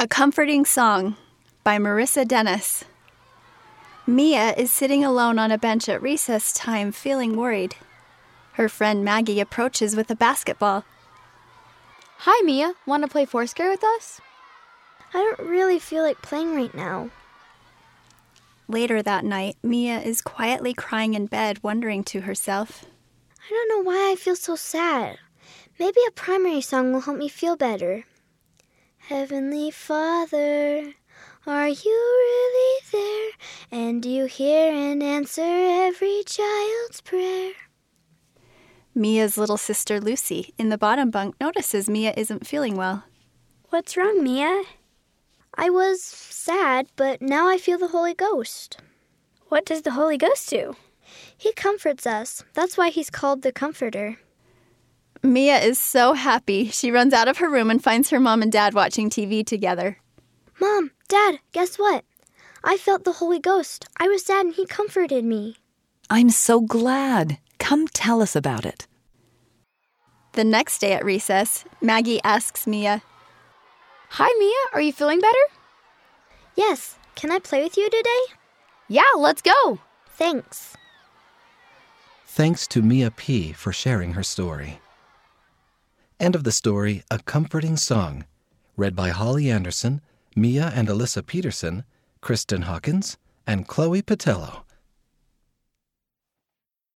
A Comforting Song by Marissa Dennis. Mia is sitting alone on a bench at recess time, feeling worried. Her friend Maggie approaches with a basketball. Hi, Mia. Want to play Foursquare with us? I don't really feel like playing right now. Later that night, Mia is quietly crying in bed, wondering to herself, I don't know why I feel so sad. Maybe a primary song will help me feel better. Heavenly Father, are you really there? And do you hear and answer every child's prayer? Mia's little sister Lucy, in the bottom bunk, notices Mia isn't feeling well. What's wrong, Mia? I was sad, but now I feel the Holy Ghost. What does the Holy Ghost do? He comforts us. That's why he's called the Comforter. Mia is so happy. She runs out of her room and finds her mom and dad watching TV together. Mom, Dad, guess what? I felt the Holy Ghost. I was sad and he comforted me. I'm so glad. Come tell us about it. The next day at recess, Maggie asks Mia, Hi, Mia. Are you feeling better? Yes. Can I play with you today? Yeah, let's go. Thanks. Thanks to Mia P. for sharing her story. End of the story, A Comforting Song, read by Holly Anderson, Mia and Alyssa Peterson, Kristen Hawkins, and Chloe Patello.